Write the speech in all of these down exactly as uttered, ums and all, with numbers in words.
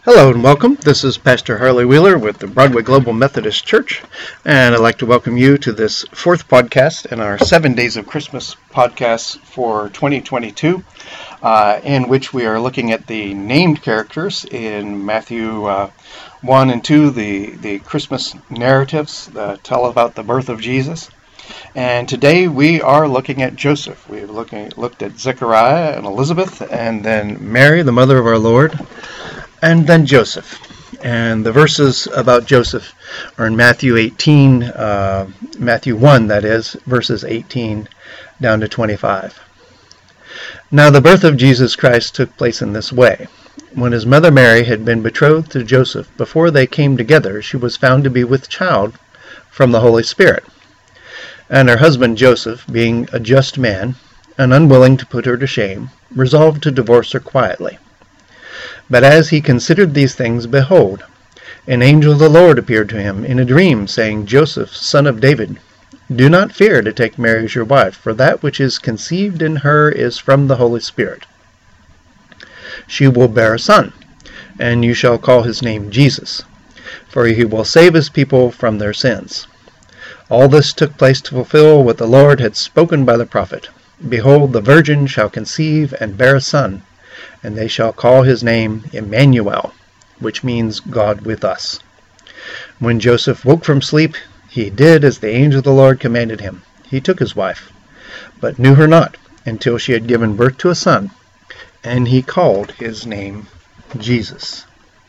Hello and welcome. This is Pastor Harley Wheeler with the Broadway Global Methodist Church, and I'd like to welcome you to this fourth podcast in our Seven Days of Christmas podcast for twenty twenty-two, uh, in which we are looking at the named characters in Matthew uh, one and two, the, the Christmas narratives that tell about the birth of Jesus. And today we are looking at Joseph. We've looking, looked at Zechariah and Elizabeth, and then Mary, the mother of our Lord, and then Joseph. And the verses about Joseph are in Matthew eighteen, uh, Matthew one, that is, verses eighteen down to twenty-five. Now the birth of Jesus Christ took place in this way. When his mother Mary had been betrothed to Joseph, before they came together, she was found to be with child from the Holy Spirit. And her husband Joseph, being a just man, and unwilling to put her to shame, resolved to divorce her quietly. But as he considered these things, behold, an angel of the Lord appeared to him in a dream, saying, Joseph, son of David, do not fear to take Mary as your wife, for that which is conceived in her is from the Holy Spirit. She will bear a son, and you shall call his name Jesus, for he will save his people from their sins. All this took place to fulfill what the Lord had spoken by the prophet. Behold, the virgin shall conceive and bear a son, and they shall call his name Emmanuel, which means God with us. When Joseph woke from sleep, he did as the angel of the Lord commanded him. He took his wife, but knew her not until she had given birth to a son, and he called his name Jesus.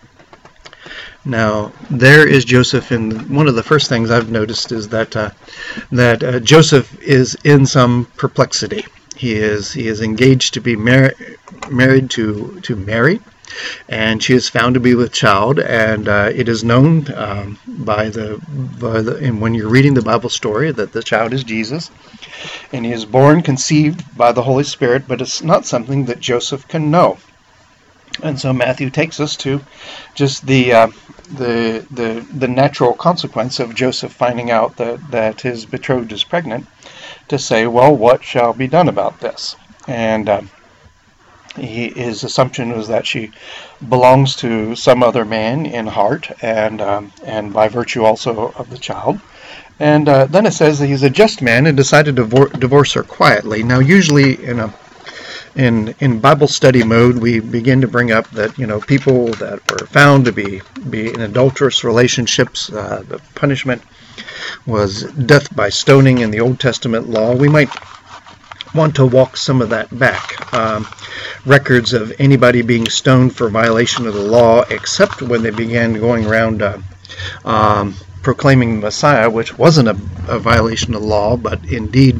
Now, there is Joseph, and one of the first things I've noticed is that uh, that uh, Joseph is in some perplexity. He is he is engaged to be mar- married to to Mary, and she is found to be with child. And uh, it is known um, by the by the and when you're reading the Bible story that the child is Jesus, and he is born conceived by the Holy Spirit. But it's not something that Joseph can know. And so Matthew takes us to just the uh, the the the natural consequence of Joseph finding out that that his betrothed is pregnant, to say, well, what shall be done about this? And uh, he, his assumption was that she belongs to some other man in heart, and um, and by virtue also of the child. And uh, then it says that he's a just man and decided to divor- divorce her quietly. Now, usually in a in in Bible study mode, we begin to bring up that you know people that were found to be be in adulterous relationships, uh, the punishment was death by stoning in the Old Testament law. We might want to walk some of that back. Um, records of anybody being stoned for violation of the law, except when they began going around uh, um, proclaiming the Messiah, which wasn't a, a violation of the law, but indeed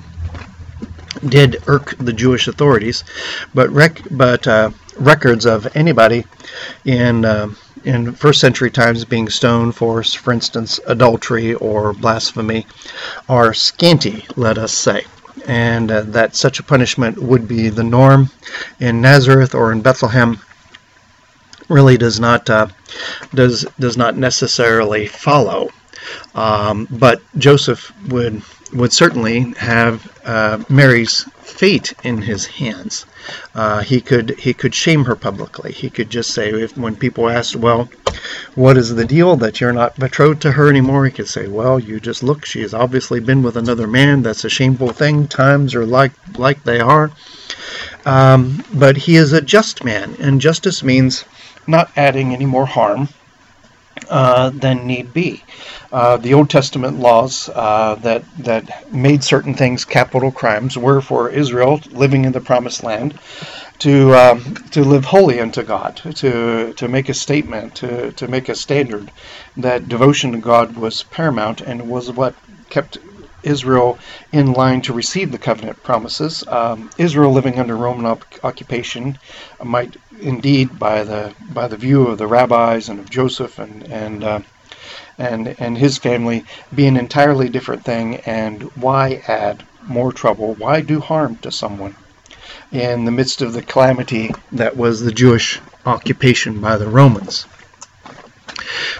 did irk the Jewish authorities. But rec- but uh, records of anybody in uh, in first century times being stoned for, for instance, adultery or blasphemy are scanty, let us say, and uh, that such a punishment would be the norm in Nazareth or in Bethlehem really does not uh, does does not necessarily follow. Um, but Joseph would would certainly have uh, Mary's fate in his hands. Uh, he could he could shame her publicly. He could just say, if when people asked, well, what is the deal that you're not betrothed to her anymore? He could say, well, you just look, she has obviously been with another man. That's a shameful thing. Times are like like they are. Um, but he is a just man, and justice means not adding any more harm Uh, than need be. Uh, the Old Testament laws uh, that that made certain things capital crimes were for Israel living in the Promised Land to um, to live holy unto God, to to make a statement, to to make a standard that devotion to God was paramount and was what kept Israel in line to receive the covenant promises. Um, Israel living under Roman op- occupation might indeed, by the by the view of the rabbis and of Joseph and and uh, and and his family, be an entirely different thing. And why add more trouble? Why do harm to someone in the midst of the calamity that was the Jewish occupation by the Romans?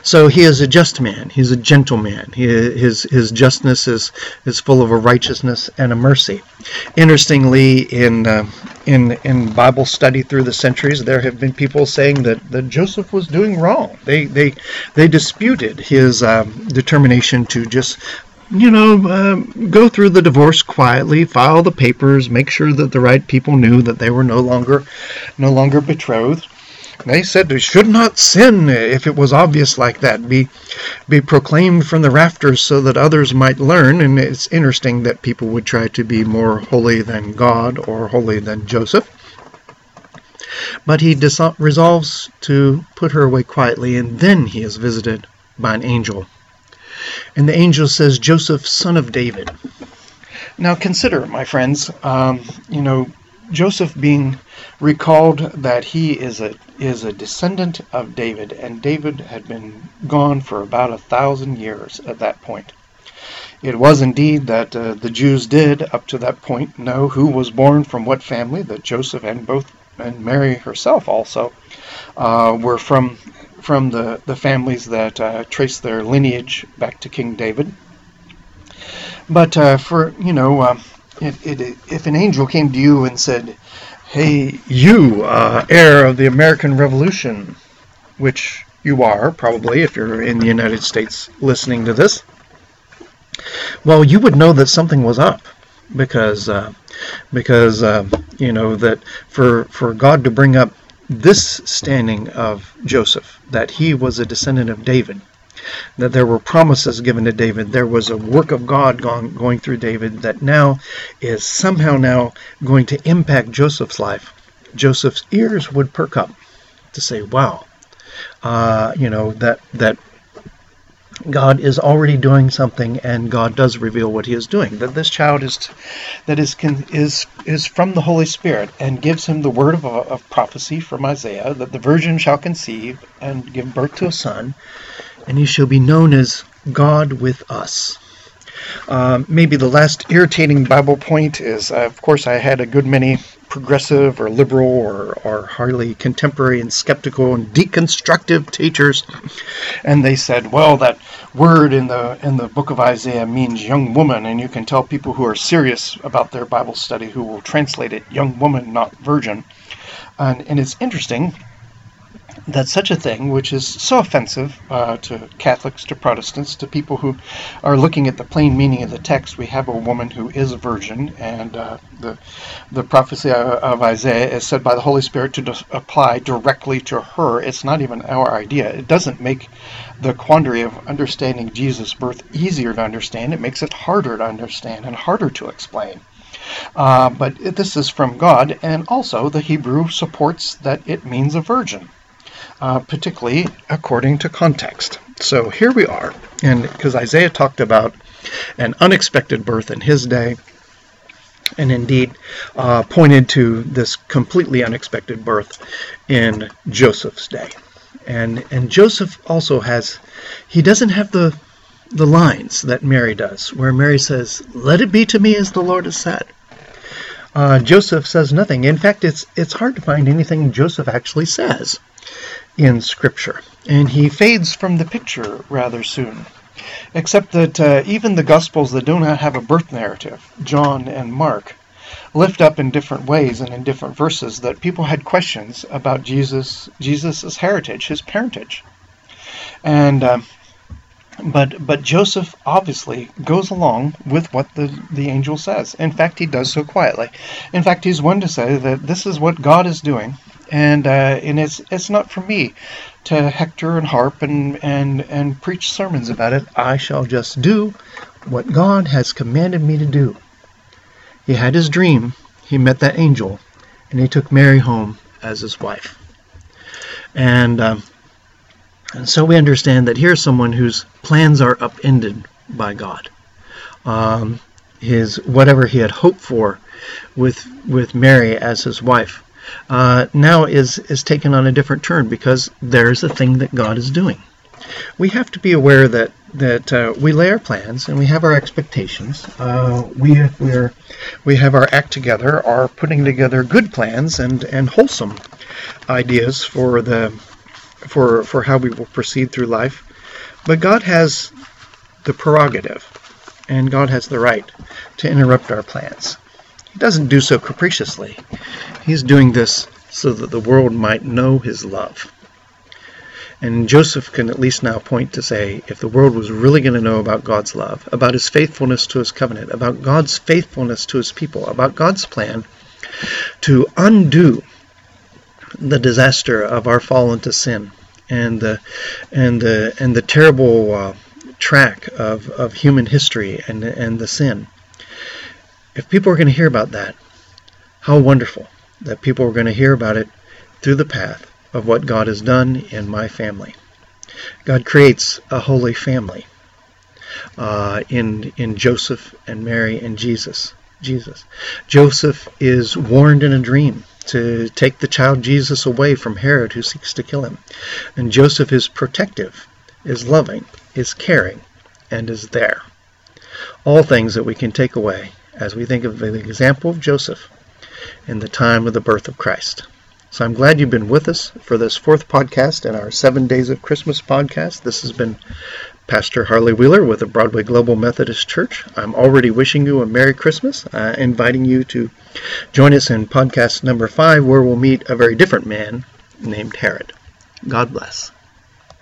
So he is a just man. He's a gentle man. He, his his justness is is full of a righteousness and a mercy. Interestingly, in uh, in in Bible study through the centuries, there have been people saying that, that Joseph was doing wrong. They they they disputed his um, determination to just, you know, uh, go through the divorce quietly, file the papers, make sure that the right people knew that they were no longer no longer betrothed. They said they should not sin if it was obvious like that, be be proclaimed from the rafters so that others might learn. And it's interesting that people would try to be more holy than God or holy than Joseph. But he dis- resolves to put her away quietly, and then he is visited by an angel. And the angel says, "Joseph, son of David." Now consider, my friends, um, you know, Joseph being recalled that he is a is a descendant of David, and David had been gone for about a thousand years at that point. It was indeed that uh, the Jews did, up to that point, know who was born from what family, that Joseph and both and Mary herself also uh, were from from the, the families that uh, trace their lineage back to King David. But uh, for, you know, uh, it, it, if an angel came to you and said, "Hey, you, uh, heir of the American Revolution," which you are, probably, if you're in the United States listening to this, well, you would know that something was up, because, uh, because uh, you know, that for, for God to bring up this standing of Joseph, that he was a descendant of David, that there were promises given to David, there was a work of God going, going through David that now is somehow now going to impact Joseph's life. Joseph's ears would perk up to say, wow, uh, you know, that that God is already doing something, and God does reveal what he is doing. That this child is that is is is from the Holy Spirit, and gives him the word of, of prophecy from Isaiah, that the virgin shall conceive and give birth to a son, and he shall be known as God with us. Um, maybe the last irritating Bible point is, uh, of course, I had a good many progressive or liberal or, or highly contemporary and skeptical and deconstructive teachers, and they said, well, that word in the in the book of Isaiah means young woman, and you can tell people who are serious about their Bible study who will translate it young woman, not virgin. And, and it's interesting that such a thing, which is so offensive uh, to Catholics, to Protestants, to people who are looking at the plain meaning of the text. We have a woman who is a virgin, and uh, the the prophecy of Isaiah is said by the Holy Spirit to dis- apply directly to her. It's not even our idea. It doesn't make the quandary of understanding Jesus' birth easier to understand. It makes it harder to understand and harder to explain. Uh, but it, this is from God, and also the Hebrew supports that it means a virgin. Uh, particularly according to context. So here we are, and because Isaiah talked about an unexpected birth in his day, and indeed uh, pointed to this completely unexpected birth in Joseph's day. And and Joseph also has, he doesn't have the the lines that Mary does, where Mary says, "Let it be to me as the Lord has said." Uh, Joseph says nothing. In fact, it's it's hard to find anything Joseph actually says in Scripture, and he fades from the picture rather soon, except that uh, even the Gospels that do not have a birth narrative, John and Mark, lift up in different ways and in different verses that people had questions about Jesus, Jesus's heritage, his parentage. And uh, but but Joseph obviously goes along with what the, the angel says. In fact, he does so quietly. In fact, he's one to say that this is what God is doing. And uh, and it's it's not for me to hector and harp and, and, and preach sermons about it. I shall just do what God has commanded me to do. He had his dream. He met that angel, and he took Mary home as his wife. And, um, and so we understand that here's someone whose plans are upended by God. Um, his whatever he had hoped for with with Mary as his wife, Uh, now is, is taken on a different turn, because there's a thing that God is doing. We have to be aware that that uh, we lay our plans and we have our expectations. Uh, we we're we have our act together, are putting together good plans and, and wholesome ideas for the for for how we will proceed through life. But God has the prerogative, and God has the right to interrupt our plans. He doesn't do so capriciously. He's doing this so that the world might know his love. And Joseph can at least now point to say, if the world was really going to know about God's love, about his faithfulness to his covenant, about God's faithfulness to his people, about God's plan to undo the disaster of our fall into sin and the and the and the terrible uh, track of, of human history and and the sin. If people are going to hear about that, how wonderful that people are going to hear about it through the path of what God has done in my family. God creates a holy family uh, in in Joseph and Mary and Jesus. Jesus. Joseph is warned in a dream to take the child Jesus away from Herod, who seeks to kill him. And Joseph is protective, is loving, is caring, and is there. All things that we can take away as we think of the example of Joseph in the time of the birth of Christ. So I'm glad you've been with us for this fourth podcast in our Seven Days of Christmas podcast. This has been Pastor Harley Wheeler with the Broadway Global Methodist Church. I'm already wishing you a Merry Christmas, uh, inviting you to join us in podcast number five, where we'll meet a very different man named Herod. God bless.